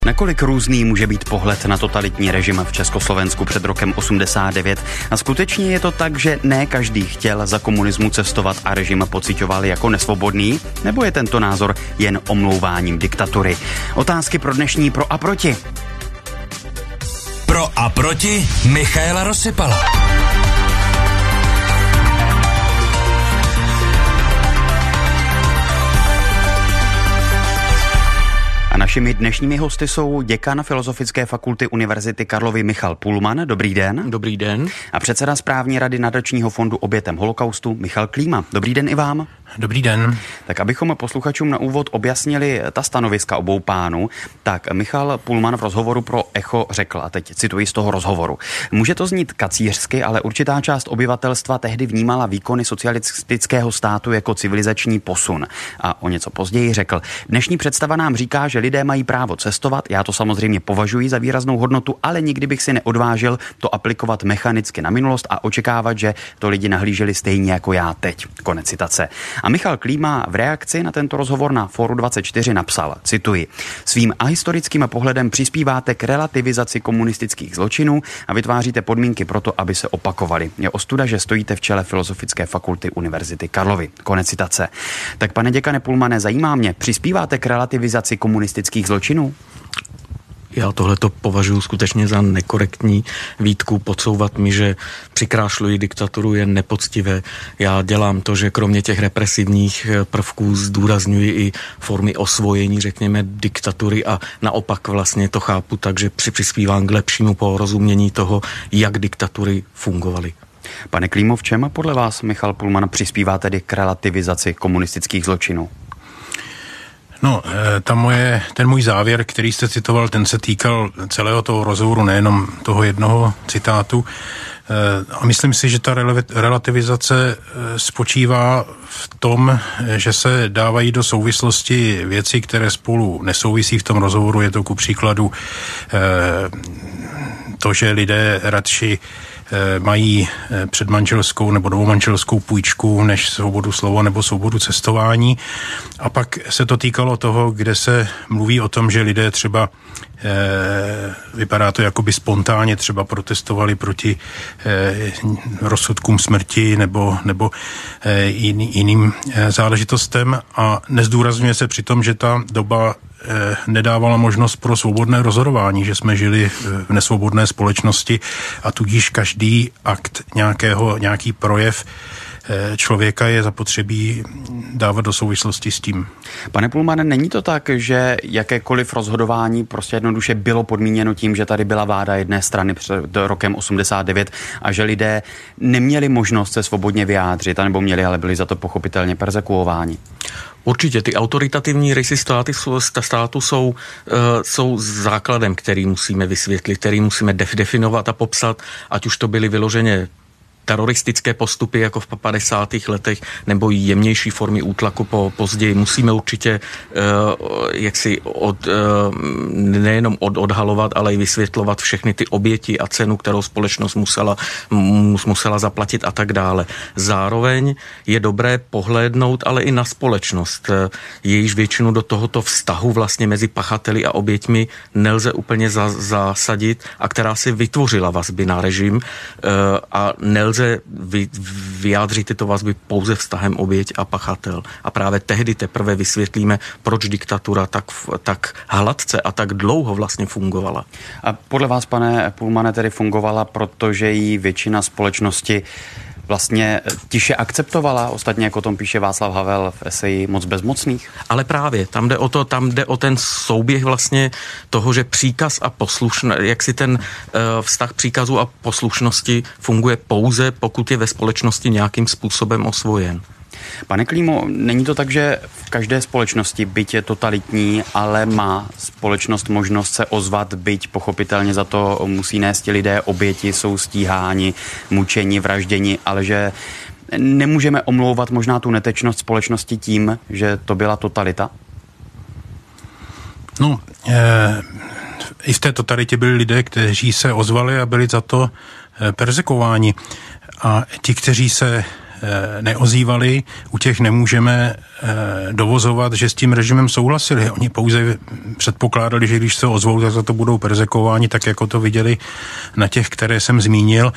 Nakolik různý může být pohled na totalitní režim v Československu před rokem 89? A skutečně je to tak, že ne každý chtěl za komunismu cestovat a režim pociťoval jako nesvobodný? Nebo je tento názor jen omlouváním diktatury? Otázky pro dnešní Pro a proti. Pro a proti Michaela Rozsypala. A našimi dnešními hosty jsou děkan Filozofické fakulty Univerzity Karlovy Michal Pullman. Dobrý den. Dobrý den. A předseda správní rady Nadačního fondu obětem holokaustu Michal Klíma. Dobrý den i vám. Dobrý den. Tak abychom posluchačům na úvod objasnili ta stanoviska obou pánů, tak Michal Pullman v rozhovoru pro Echo řekl, a teď cituji z toho rozhovoru: může to znít kacířsky, ale určitá část obyvatelstva tehdy vnímala výkony socialistického státu jako civilizační posun. A o něco později řekl: dnešní představa nám říká, že lidé mají právo cestovat, já to samozřejmě považuji za výraznou hodnotu, ale nikdy bych si neodvážil to aplikovat mechanicky na minulost a očekávat, že to lidi nahlíželi stejně jako já teď. Konec citace. A Michal Klíma v reakci na tento rozhovor na Fóru 24 napsal, cituji: svým ahistorickým pohledem přispíváte k relativizaci komunistických zločinů a vytváříte podmínky pro to, aby se opakovaly. Je ostuda, že stojíte v čele Filozofické fakulty Univerzity Karlovy. Konec citace. Tak pane děkane Pullmane, zajímá mě, přispíváte k relativizaci komunistických zločinů? Já tohleto považuji skutečně za nekorektní výtku. Podsouvat mi, že přikrášluji diktaturu, je nepoctivé. Já dělám to, že kromě těch represivních prvků zdůrazňuji i formy osvojení, řekněme, diktatury a naopak vlastně to chápu tak, že přispívám k lepšímu porozumění toho, jak diktatury fungovaly. Pane Klímo, v čem podle vás Michal Pullman přispívá tedy k relativizaci komunistických zločinů? No, ten můj závěr, který jste citoval, ten se týkal celého toho rozhovoru, nejenom toho jednoho citátu. A myslím si, že ta relativizace spočívá v tom, že se dávají do souvislosti věci, které spolu nesouvisí. V tom rozhovoru je to ku příkladu to, že lidé radši mají předmanželskou nebo novomanželskou půjčku než svobodu slova nebo svobodu cestování. A pak se to týkalo toho, kde se mluví o tom, že lidé třeba vypadá to jakoby spontánně třeba protestovali proti rozsudkům smrti nebo jiným záležitostem a nezdůrazňuje se přitom, že ta doba nedávala možnost pro svobodné rozhodování, že jsme žili v nesvobodné společnosti a tudíž každý akt nějaký projev člověka je zapotřebí dávat do souvislosti s tím. Pane Pullmane, není to tak, že jakékoliv rozhodování prostě jednoduše bylo podmíněno tím, že tady byla vláda jedné strany před rokem 89 a že lidé neměli možnost se svobodně vyjádřit, anebo měli, ale byli za to pochopitelně perzekuováni? Určitě, ty autoritativní rysy státu jsou základem, který musíme vysvětlit, který musíme definovat a popsat, ať už to byly vyloženě teroristické postupy jako v 50. letech nebo jemnější formy útlaku později. Musíme určitě nejenom odhalovat, ale i vysvětlovat všechny ty oběti a cenu, kterou společnost musela zaplatit a tak dále. Zároveň je dobré pohlédnout ale i na společnost. Jejíž většinu do tohoto vztahu vlastně mezi pachateli a oběťmi nelze úplně zasadit a která si vytvořila vazby na režim a nelze vyjádřit tyto vazby pouze vztahem oběť a pachatel. A právě tehdy teprve vysvětlíme, proč diktatura tak hladce a tak dlouho vlastně fungovala. A podle vás, pane Pullmane, tedy fungovala, protože jí většina společnosti vlastně tiše akceptovala, ostatně jako o tom píše Václav Havel v eseji Moc bezmocných? Ale právě, tam jde o ten souběh vlastně toho, že příkaz a jak si ten vztah příkazu a poslušnosti funguje pouze, pokud je ve společnosti nějakým způsobem osvojen. Pane Klímo, není to tak, že v každé společnosti, byť je totalitní, ale má společnost možnost se ozvat, byť pochopitelně za to musí nést lidé oběti, jsou stíháni, mučeni, vražděni, ale že nemůžeme omlouvat možná tu netečnost společnosti tím, že to byla totalita? No, i v té totalitě byli lidé, kteří se ozvali a byli za to perzekuováni. A ti, kteří se neozývali, u těch nemůžeme dovozovat, že s tím režimem souhlasili. Oni pouze předpokládali, že když se ozvou, tak za to budou persekováni, tak jako to viděli na těch, které jsem zmínil.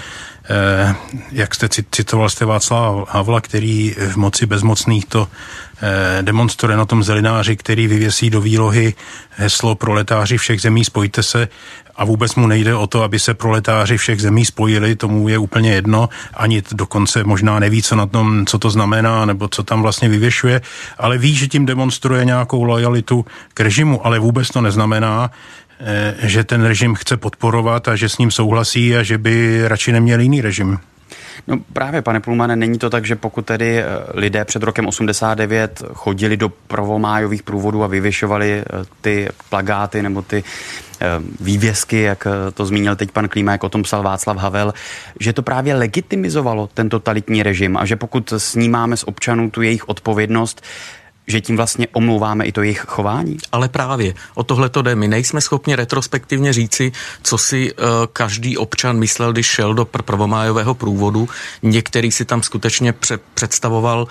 Jak jste citoval Václava Havla, který v moci bezmocných to demonstruje na tom zelináři, který vyvěsí do výlohy heslo proletáři všech zemí spojte se, a vůbec mu nejde o to, aby se proletáři všech zemí spojili, tomu je úplně jedno, ani dokonce možná neví, co to znamená, nebo co tam vlastně vyvěšuje, ale ví, že tím demonstruje nějakou lojalitu k režimu, ale vůbec to neznamená, že ten režim chce podporovat a že s ním souhlasí a že by radši neměl jiný režim. No právě, pane Pulmane, není to tak, že pokud tedy lidé před rokem 89 chodili do prvomájových průvodů a vyvěšovali ty plakáty nebo ty vývězky, jak to zmínil teď pan Klíma, jak o tom psal Václav Havel, že to právě legitimizovalo ten totalitní režim a že pokud snímáme z občanů tu jejich odpovědnost, že tím vlastně omlouváme i to jejich chování? Ale právě o tohle to jde. My nejsme schopni retrospektivně říci, co si každý občan myslel, když šel do prvomájového průvodu. Některý si tam skutečně představoval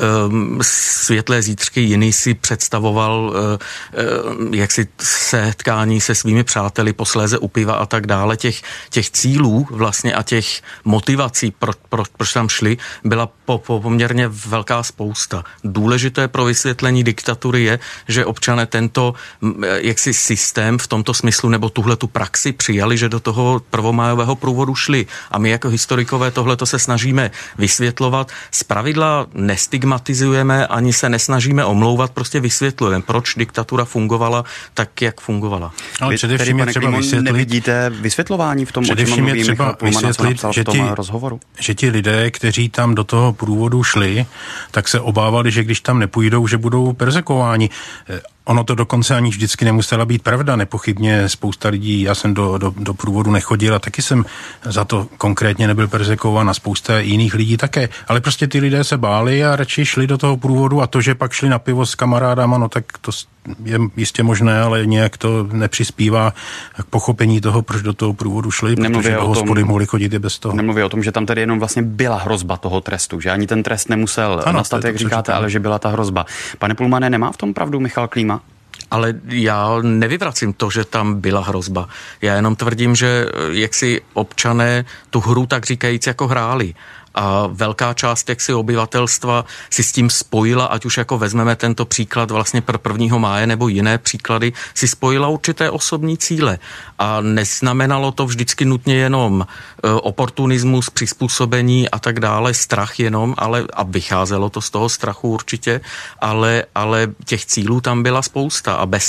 světlé zítřky, jiný si představoval jaksi setkání se svými přáteli, posléze u piva a tak dále. Těch cílů vlastně a těch motivací, proč tam šli, byla poměrně velká spousta. Důležité pro vysvětlení diktatury je, že občané tento jaksi systém v tomto smyslu nebo tuhletu praxi přijali, že do toho prvomájového průvodu šli. A my jako historikové tohleto se snažíme vysvětlovat. Zpravidla nestigmatizujeme, ani se nesnažíme omlouvat, prostě vysvětlujeme, proč diktatura fungovala tak, jak fungovala. Ale především je třeba vysvětlit... Nevidíte vysvětlování v tom, o čem mluví Michal Pulman, co napsal v tom rozhovoru? Že ti lidé, kteří tam do toho průvodu šli, tak se obávali, že když tam nepůjdou, že budou persekováni. Ono to dokonce ani vždycky nemusela být pravda. Nepochybně spousta lidí, já jsem do průvodu nechodil a taky jsem za to konkrétně nebyl persekován a spousta jiných lidí také. Ale prostě ty lidé se báli a radši šli do toho průvodu a to, že pak šli na pivo s kamarádama, no tak to je jistě možné, ale nějak to nepřispívá k pochopení toho, proč do toho průvodu šli, protože do hospody mohli chodit i bez toho. Nemluví o tom, že tam tedy jenom vlastně byla hrozba toho trestu, že ani ten trest nemusel nastat, jak říkáte, ale že byla ta hrozba. Pane Pulmane, nemá v tom pravdu Michal Klíma? Ale já nevyvracím to, že tam byla hrozba. Já jenom tvrdím, že jaksi občané tu hru tak říkajíc jako hráli. A velká část jaksi obyvatelstva si s tím spojila, ať už jako vezmeme tento příklad vlastně pro 1. máje nebo jiné příklady, si spojila určité osobní cíle. A neznamenalo to vždycky nutně jenom oportunismus, přizpůsobení a tak dále, strach jenom, a vycházelo to z toho strachu určitě, ale těch cílů tam byla spousta a bez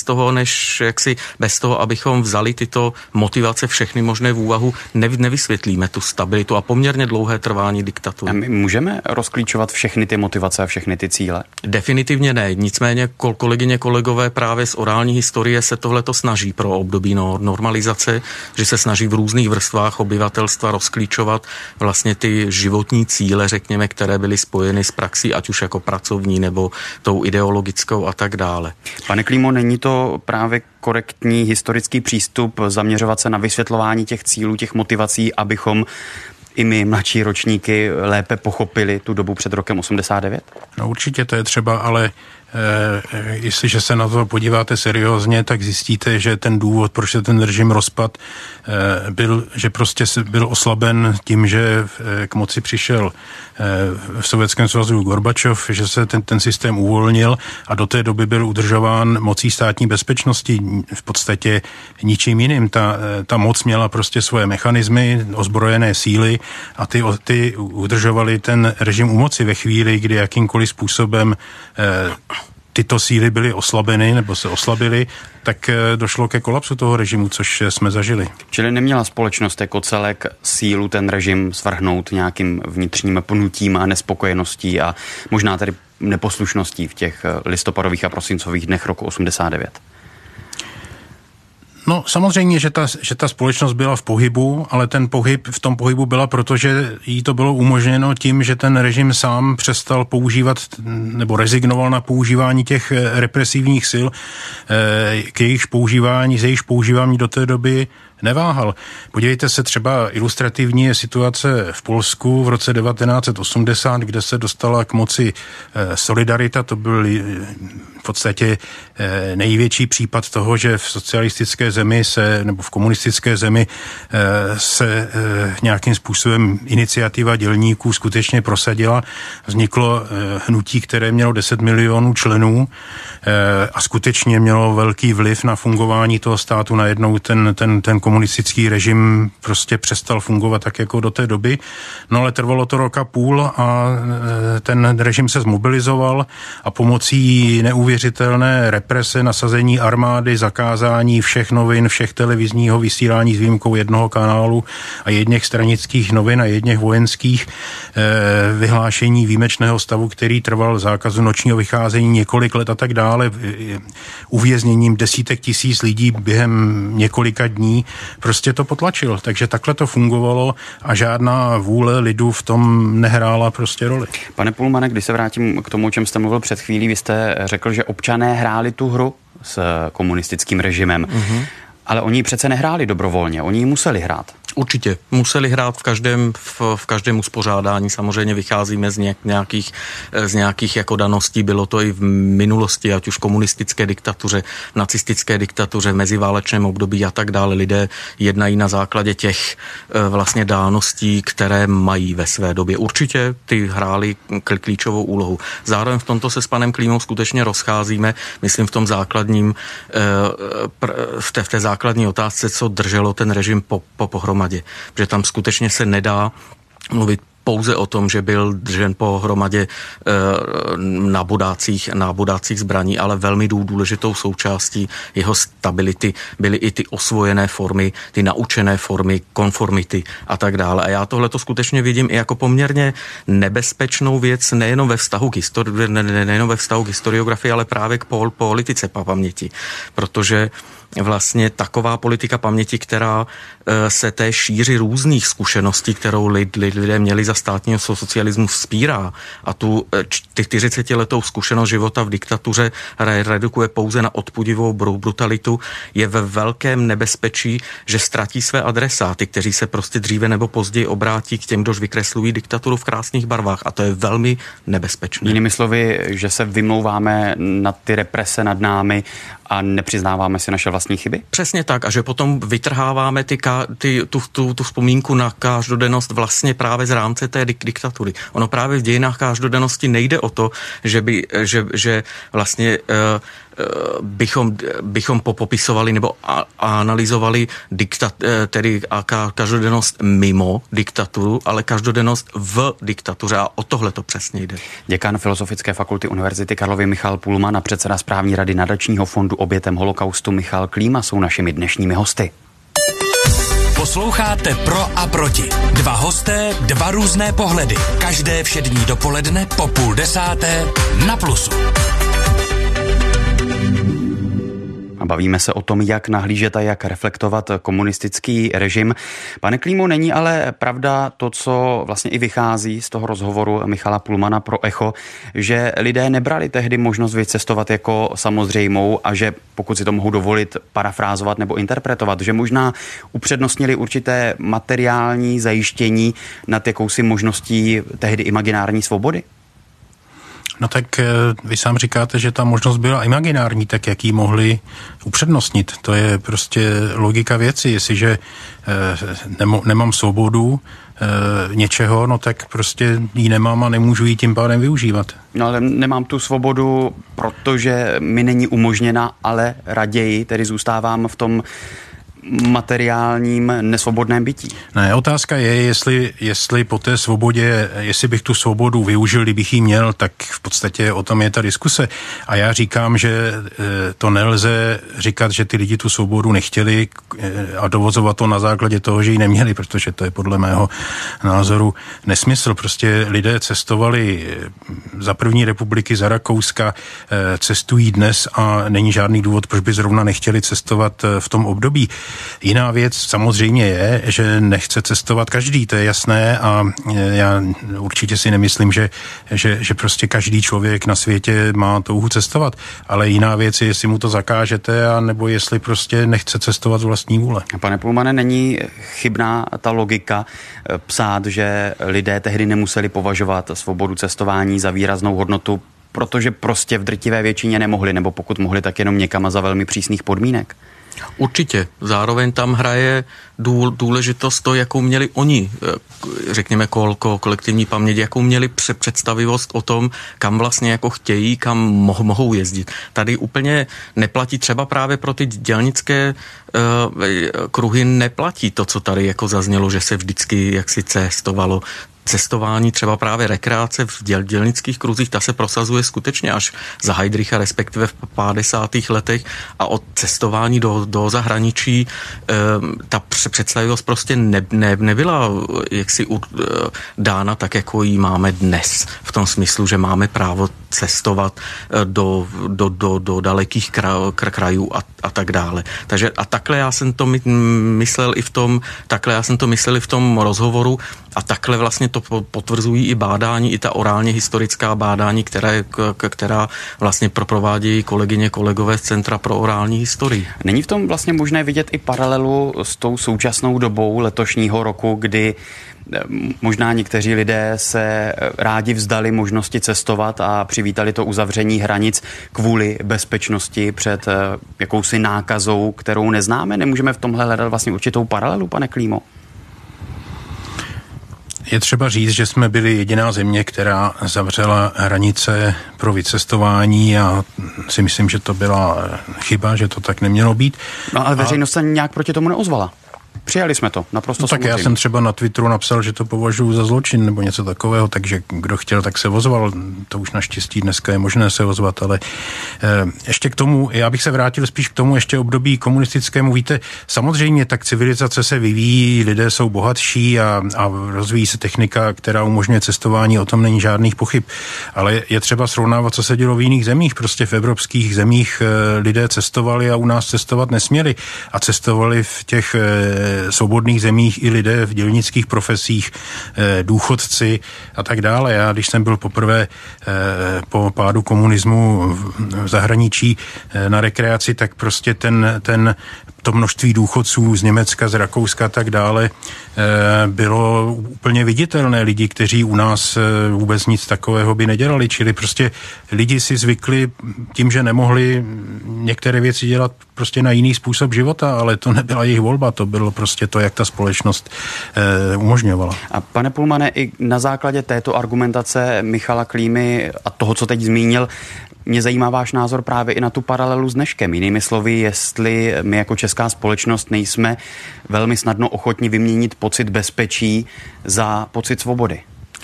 toho, abychom vzali tyto motivace všechny možné v úvahu, nevysvětlíme tu stabilitu a poměrně dlouhé trvání diktatury. A my můžeme rozklíčovat všechny ty motivace a všechny ty cíle? Definitivně ne. Nicméně kolegyně, kolegové právě z orální historie se tohleto snaží pro období normalizace, že se snaží v různých vrstvách obyvatelstva rozklíčovat vlastně ty životní cíle, řekněme, které byly spojeny s praxí, ať už jako pracovní nebo tou ideologickou a tak dále. Pane Klímo, není to právě korektní historický přístup zaměřovat se na vysvětlování těch cílů, těch motivací, abychom i my, mladší ročníky, lépe pochopili tu dobu před rokem 89? No určitě to je třeba, ale jestliže se na to podíváte seriózně, tak zjistíte, že ten důvod, proč se ten režim rozpad, byl, že prostě byl oslaben tím, že k moci přišel v Sovětském svazu Gorbačov, že se ten systém uvolnil a do té doby byl udržován mocí státní bezpečnosti v podstatě ničím jiným. Ta moc měla prostě svoje mechanismy, ozbrojené síly a ty udržovali ten režim u moci ve chvíli, kdy jakýmkoliv způsobem tyto síly byly oslabeny nebo se oslabily, tak došlo ke kolapsu toho režimu, což jsme zažili. Čili neměla společnost jako celek sílu ten režim svrhnout nějakým vnitřním pnutím a nespokojeností a možná tedy neposlušností v těch listopadových a prosincových dnech roku 89? No samozřejmě, že ta společnost byla v pohybu, ale v tom pohybu byla, protože jí to bylo umožněno tím, že ten režim sám přestal používat nebo rezignoval na používání těch represivních sil, z jejich používání do té doby neváhal. Podívejte se, třeba ilustrativní je situace v Polsku v roce 1980, kde se dostala k moci Solidarita. To byl v podstatě největší případ toho, že v socialistické zemi nebo v komunistické zemi se nějakým způsobem iniciativa dělníků skutečně prosadila. Vzniklo hnutí, které mělo 10 milionů členů a skutečně mělo velký vliv na fungování toho státu. Najednou ten komunistický režim prostě přestal fungovat tak jako do té doby. No ale trvalo to rok a půl a ten režim se zmobilizoval a pomocí neuvěřitelné represe, nasazení armády, zakázání všech novin, všech televizního vysílání s výjimkou jednoho kanálu a jedněch stranických novin a jedněch vojenských, vyhlášení výjimečného stavu, který trval, zákazu nočního vycházení několik let a tak dále, uvězněním desítek tisíc lidí během několika dní, prostě to potlačil. Takže takhle to fungovalo a žádná vůle lidu v tom nehrála prostě roli. Pane Pulmane, když se vrátím k tomu, o čem jste mluvil před chvílí, vy jste řekl, že občané hráli tu hru s komunistickým režimem. Mm-hmm. Ale oni ji přece nehráli dobrovolně, oni ji museli hrát. Určitě. Museli hrát v každém uspořádání. Samozřejmě vycházíme z nějakých jako daností. Bylo to i v minulosti, ať už komunistické diktatuře, nacistické diktatuře, v meziválečném období a tak dále. Lidé jednají na základě těch vlastně dáností, které mají ve své době. Určitě ty hrály klíčovou úlohu. Zároveň v tomto se s panem Klímou skutečně rozcházíme, myslím v tom základním, v té základní otázce, co drželo ten režim pohromadě. Protože tam skutečně se nedá mluvit pouze o tom, že byl držen pohromadě na bodácích zbraní, ale velmi důležitou součástí jeho stability byly i ty osvojené formy, ty naučené formy, konformity a tak dále. A já tohleto skutečně vidím i jako poměrně nebezpečnou věc nejenom ve vztahu k historiografii, ale právě k politice paměti. Protože vlastně taková politika paměti, která se té šíři různých zkušeností, kterou lidé měli za státního socialismu, vzpírá a tu 40letou zkušenost života v diktatuře redukuje pouze na odpudivou brutalitu, je ve velkém nebezpečí, že ztratí své adresáty, kteří se prostě dříve nebo později obrátí k těm, kdož vykreslují diktaturu v krásných barvách, a to je velmi nebezpečné. Jinými slovy, že se vymlouváme na ty represe nad námi a nepřiznáváme si naše vlastní chyby? Přesně tak, a že potom vytrháváme tu vzpomínku na každodennost vlastně právě z rámce té diktatury. Ono právě v dějinách každodennosti nejde o to, že vlastně bychom popisovali nebo analyzovali tedy každodennost mimo diktaturu, ale každodennost v diktatuře, a o tohle to přesně jde. Děkan Filozofické fakulty Univerzity Karlovy Michal Pulman a předseda správní rady nadačního fondu obětem holokaustu Michal Klíma jsou našimi dnešními hosty. Posloucháte Pro a proti. Dva hosté, dva různé pohledy. Každé všední dopoledne po 9:30 na Plusu. A bavíme se o tom, jak nahlížet a jak reflektovat komunistický režim. Pane Klímo, není ale pravda to, co vlastně i vychází z toho rozhovoru Michala Pulmana pro Echo, že lidé nebrali tehdy možnost vycestovat jako samozřejmou a že, pokud si to mohou dovolit parafrázovat nebo interpretovat, že možná upřednostnili určité materiální zajištění nad jakousi možností tehdy imaginární svobody? No tak vy sám říkáte, že ta možnost byla imaginární, tak jak ji mohli upřednostnit. To je prostě logika věci. Jestliže nemám svobodu něčeho, no tak prostě ji nemám a nemůžu ji tím pádem využívat. No ale nemám tu svobodu, protože mi není umožněna, ale raději tedy zůstávám v tom materiálním nesvobodném bytí. Ne, otázka je, jestli po té svobodě, jestli bych tu svobodu využil, kdybych ji měl, tak v podstatě o tom je ta diskuse. A já říkám, že to nelze říkat, že ty lidi tu svobodu nechtěli a dovozovat to na základě toho, že ji neměli, protože to je podle mého názoru nesmysl. Prostě lidé cestovali za první republiky, za Rakouska, cestují dnes a není žádný důvod, proč by zrovna nechtěli cestovat v tom období. Jiná věc samozřejmě je, že nechce cestovat každý, to je jasné a já určitě si nemyslím, že prostě každý člověk na světě má touhu cestovat, ale jiná věc je, jestli mu to zakážete, a nebo jestli prostě nechce cestovat z vlastní vůle. Pane Pulmane, není chybná ta logika psát, že lidé tehdy nemuseli považovat svobodu cestování za výraznou hodnotu, protože prostě v drtivé většině nemohli, nebo pokud mohli, tak jenom někam a za velmi přísných podmínek? Určitě. Zároveň tam hraje důležitost to, jakou měli oni, řekněme kolektivní paměť, jakou měli představivost o tom, kam vlastně jako chtějí, kam mohou jezdit. Tady úplně neplatí třeba právě pro ty dělnické kruhy neplatí to, co tady jako zaznělo, že se vždycky jaksi cestovalo. Cestování, třeba právě rekreace v dělnických kruzích, ta se prosazuje skutečně až za Heydricha, respektive v 50. letech, a od cestování do zahraničí ta představivost prostě nebyla jaksi dána tak, jako ji máme dnes. V tom smyslu, že máme právo cestovat do dalekých krajů a tak dále. Takže a takhle já jsem to myslel i v tom rozhovoru a takhle vlastně to potvrzují i bádání, i ta orálně historická bádání, která vlastně provádějí kolegové z Centra pro orální historii. Není v tom vlastně možné vidět i paralelu s tou současnou dobou letošního roku, kdy možná někteří lidé se rádi vzdali možnosti cestovat a přivítali to uzavření hranic kvůli bezpečnosti před jakousi nákazou, kterou neznáme? Nemůžeme v tomhle hledat vlastně určitou paralelu, pane Klímo? Je třeba říct, že jsme byli jediná země, která zavřela hranice pro vycestování, a si myslím, že to byla chyba, že to tak nemělo být. No ale veřejnost se nějak proti tomu neozvala. Přijali jsme to, naprosto tak já jsem třeba na Twitteru napsal, že to považuji za zločin nebo něco takového, takže kdo chtěl, tak se ozval. To už naštěstí dneska je možné se ozvat, ale ještě k tomu, já bych se vrátil spíš k tomu ještě období komunistickému. Víte, samozřejmě tak civilizace se vyvíjí, lidé jsou bohatší a rozvíjí se technika, která umožňuje cestování, o tom není žádných pochyb. Ale je třeba srovnávat, co se dělo v jiných zemích. Prostě v evropských zemích lidé cestovali a u nás cestovat nesměli. A cestovali v těch svobodných zemích i lidé v dělnických profesích, důchodci a tak dále. Já, když jsem byl poprvé po pádu komunismu v zahraničí na rekreaci, tak prostě to množství důchodců z Německa, z Rakouska a tak dále bylo úplně viditelné. Lidi, kteří u nás vůbec nic takového by nedělali, čili prostě lidi si zvykli tím, že nemohli některé věci dělat prostě na jiný způsob života, ale to nebyla jejich volba, to bylo prostě to, jak ta společnost umožňovala. A pane Pulmane, i na základě této argumentace Michala Klímy a toho, co teď zmínil, mě zajímá váš názor právě i na tu paralelu s dneškem. Jinými slovy, jestli my jako česká společnost nejsme velmi snadno ochotni vyměnit pocit bezpečí za pocit svobody.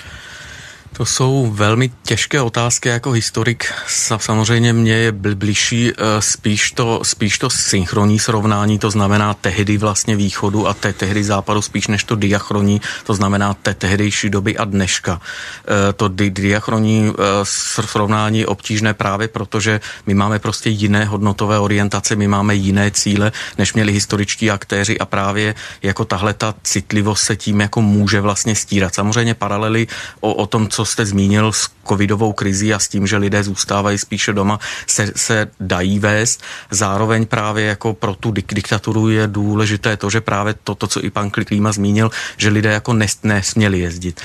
To jsou velmi těžké otázky, jako historik samozřejmě mě je bližší spíš to synchronní srovnání, to znamená tehdy vlastně východu a tehdy západu, spíš než to diachronní, to znamená tehdejší doby a dneška. To diachronní srovnání je obtížné právě protože my máme prostě jiné hodnotové orientace, my máme jiné cíle, než měli historičtí aktéři, a právě jako tahle ta citlivost se tím jako může vlastně stírat. Samozřejmě paralely o tom, co jste zmínil s covidovou krizí a s tím, že lidé zůstávají spíše doma, se dají vést. Zároveň právě jako pro tu diktaturu je důležité to, že právě to, co i pan Klíma zmínil, že lidé jako nesměli jezdit.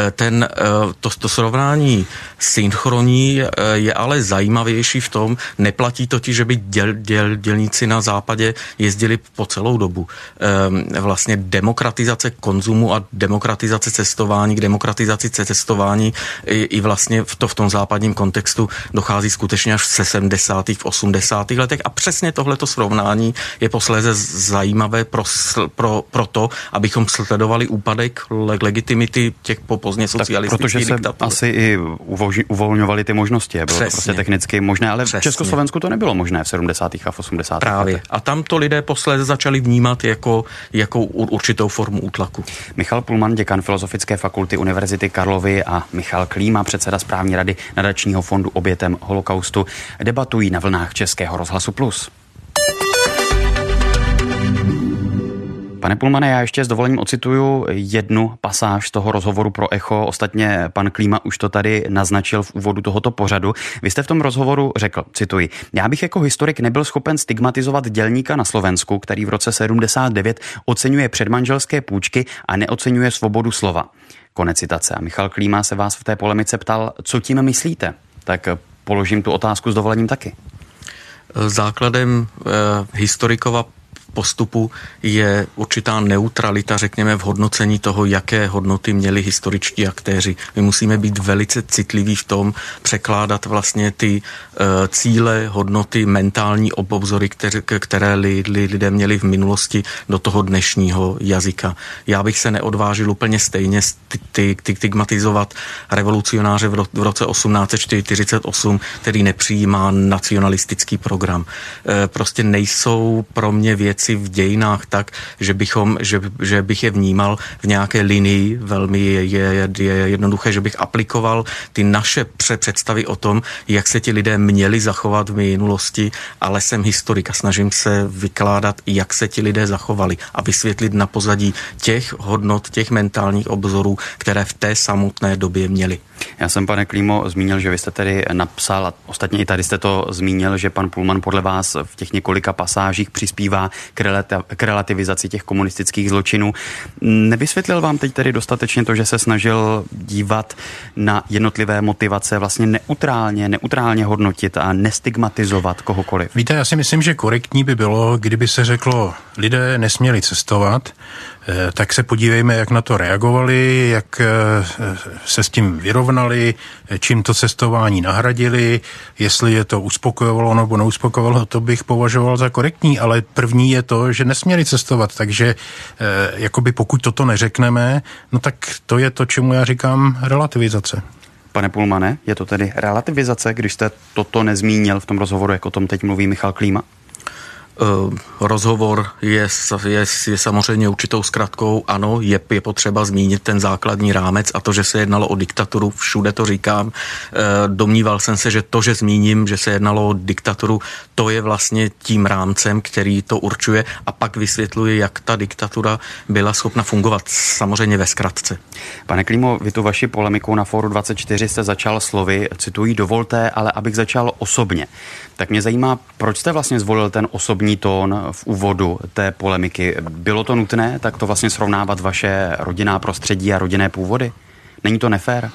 To srovnání synchronní je ale zajímavější v tom, neplatí totiž, že by dělníci na západě jezdili po celou dobu. Vlastně demokratizace konzumu a demokratizace cestování, k demokratizaci cestování srovnání i vlastně v tom západním kontextu dochází skutečně až v 70. v 80. letech a přesně tohleto srovnání je posléze zajímavé pro to, abychom sledovali úpadek legitimity těch pozdně socialistických diktatur. Protože se asi i uvolňovaly ty možnosti, bylo to prostě technicky možné, ale v Československu to nebylo možné v 70. a v 80. Právě. letech. A tam to lidé posléze začali vnímat jako určitou formu útlaku. Michal Pullman, děkan Filozofické fakulty Univerzity Karlovy, a Michal Klíma, předseda správní rady Nadačního fondu obětem holokaustu, debatují na vlnách Českého rozhlasu Plus. Pane Pullmane, já ještě s dovolením ocituju jednu pasáž z toho rozhovoru pro Echo. Ostatně pan Klíma už to tady naznačil v úvodu tohoto pořadu. Vy jste v tom rozhovoru řekl, cituji, já bych jako historik nebyl schopen stigmatizovat dělníka na Slovensku, který v roce 79 oceňuje předmanželské půjčky a neoceňuje svobodu slova. Konec citace. A Michal Klíma se vás v té polemice ptal, co tím myslíte? Tak položím tu otázku s dovolením taky. Základem historikova postupu je určitá neutralita, řekněme, v hodnocení toho, jaké hodnoty měli historičtí aktéři. My musíme být velice citliví v tom, překládat vlastně ty cíle, hodnoty, mentální obzory, které lidé měli v minulosti do toho dnešního jazyka. Já bych se neodvážil úplně stejně stigmatizovat revolucionáře v roce 1848, který nepřijímá nacionalistický program. Prostě nejsou pro mě věci v dějinách tak, že bych je vnímal v nějaké linii, velmi je jednoduché, že bych aplikoval ty naše představy o tom, jak se ti lidé měli zachovat v minulosti, ale jsem historik a snažím se vykládat, jak se ti lidé zachovali a vysvětlit na pozadí těch hodnot, těch mentálních obzorů, které v té samotné době měli. Já jsem, pane Klímo, zmínil, že vy jste tedy napsal, a ostatně i tady jste to zmínil, že pan Pullman podle vás v těch několika pasážích přispívá k relativizaci těch komunistických zločinů. Nevysvětlil vám teď tedy dostatečně to, že se snažil dívat na jednotlivé motivace, vlastně neutrálně hodnotit a nestigmatizovat kohokoliv? Víte, já si myslím, že korektní by bylo, kdyby se řeklo, lidé nesměli cestovat, tak se podívejme, jak na to reagovali, jak se s tím vyrovnali, čím to cestování nahradili, jestli je to uspokojovalo nebo neuspokojovalo, to bych považoval za korektní, ale první je to, že nesměli cestovat, takže jakoby pokud toto neřekneme, no tak to je to, čemu já říkám relativizace. Pane Pullmane, je to tedy relativizace, když jste toto nezmínil v tom rozhovoru, jak o tom teď mluví Michal Klíma? Rozhovor je samozřejmě určitou zkratkou. Ano, je potřeba zmínit ten základní rámec a to, že se jednalo o diktaturu, všude to říkám. Domníval jsem se, že to, že zmíním, že se jednalo o diktaturu, to je vlastně tím rámcem, který to určuje a pak vysvětluje, jak ta diktatura byla schopna fungovat, samozřejmě ve zkratce. Pane Klímo, vy tu vaši polemiku na Fóru 24 jste začal slovy, cituji, dovolte, ale abych začal osobně. Tak mě zajímá, proč jste vlastně zvolil ten osobní tón v úvodu té polemiky. Bylo to nutné tak to vlastně srovnávat vaše rodinná prostředí a rodinné původy? Není to nefér?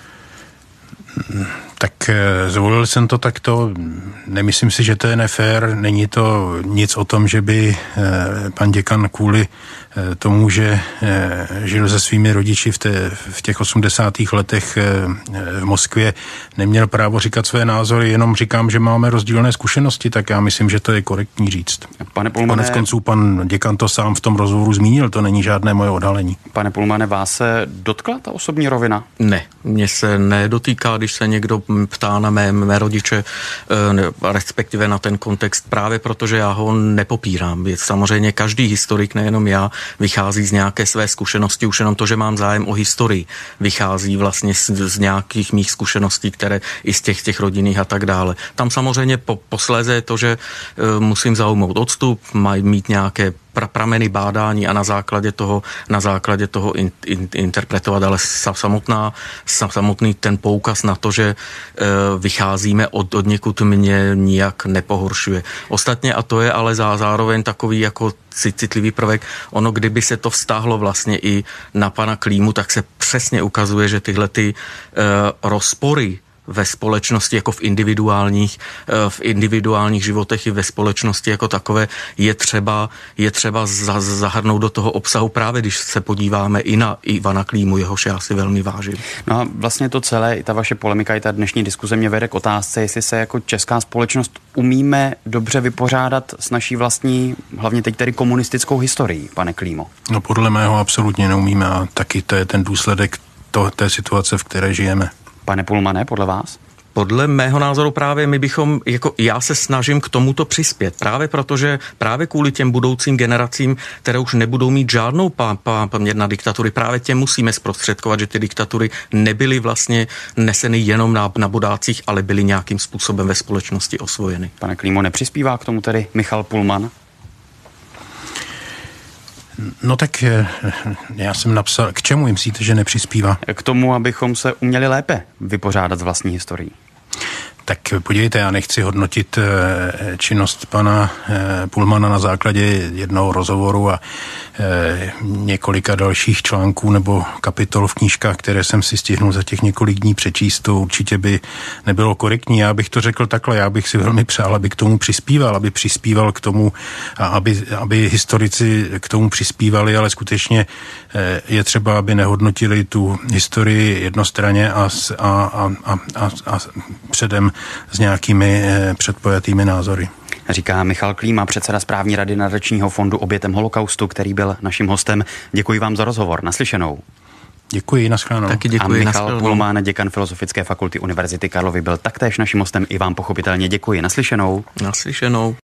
Tak zvolil jsem to takto. Nemyslím si, že to je nefér. Není to nic o tom, že by pan děkan kvůli tomu, že žil se svými rodiči v těch 80. letech v Moskvě, neměl právo říkat své názory, jenom říkám, že máme rozdílné zkušenosti, tak já myslím, že to je korektní říct. Pane Pullmane, konec konců pan děkan to sám v tom rozhovoru zmínil, to není žádné moje odhalení. Pane Pullmane, vás se dotkla ta osobní rovina? Ne, mě se nedotýká, když se někdo ptá na mé rodiče, respektive na ten kontext, právě protože já ho nepopírám. Samozřejmě každý historik, nejenom já, vychází z nějaké své zkušenosti, už jenom to, že mám zájem o historii, vychází vlastně z nějakých mých zkušeností, které i z těch rodinných a tak dále. Tam samozřejmě posléze je to, že musím zaujmout odstup, mají mít nějaké prameny bádání a na základě toho interpretovat, ale samotný ten poukaz na to, že vycházíme od někud, mě nijak nepohoršuje. Ostatně, a to je ale zároveň takový jako citlivý prvek, ono kdyby se to vztáhlo vlastně i na pana Klímu, tak se přesně ukazuje, že tyhle ty rozpory ve společnosti jako v individuálních životech i ve společnosti jako takové je třeba zahrnout do toho obsahu, právě když se podíváme i na Ivana Klímu, jehož já si velmi vážím. No a vlastně to celé, i ta vaše polemika, i ta dnešní diskuze mě vede k otázce, jestli se jako česká společnost umíme dobře vypořádat s naší vlastní, hlavně teď tedy komunistickou historií, pane Klímo. No podle mého absolutně neumíme a taky to je ten důsledek té situace, v které žijeme. Pane Pulmane, podle vás? Podle mého názoru právě já se snažím k tomuto přispět, právě protože právě kvůli těm budoucím generacím, které už nebudou mít žádnou paměť na diktatury, právě těm musíme zprostředkovat, že ty diktatury nebyly vlastně neseny jenom na bodácích, ale byly nějakým způsobem ve společnosti osvojeny. Pane Klímo, nepřispívá k tomu tedy Michal Pullman? No tak já jsem napsal, k čemu myslíte, že nepřispívá? K tomu, abychom se uměli lépe vypořádat s vlastní historií. Tak podívejte, já nechci hodnotit činnost pana Pullmana na základě jednoho rozhovoru a několika dalších článků nebo kapitol v knížkách, které jsem si stihnul za těch několik dní přečíst. To určitě by nebylo korektní. Já bych to řekl takhle, já bych si velmi přál, aby k tomu přispíval, aby přispíval k tomu, aby historici k tomu přispívali, ale skutečně je třeba, aby nehodnotili tu historii jednostranně a předem s nějakými předpojatými názory. Říká Michal Klíma, předseda správní rady nadačního fondu Obětem holokaustu, který byl naším hostem. Děkuji vám za rozhovor. Naslyšenou. Děkuji, nashledanou. Taky děkuji. A Michal Pullman, děkan Filozofické fakulty Univerzity Karlovy, byl taktéž naším hostem. I vám pochopitelně děkuji. Naslyšenou. Naslyšenou.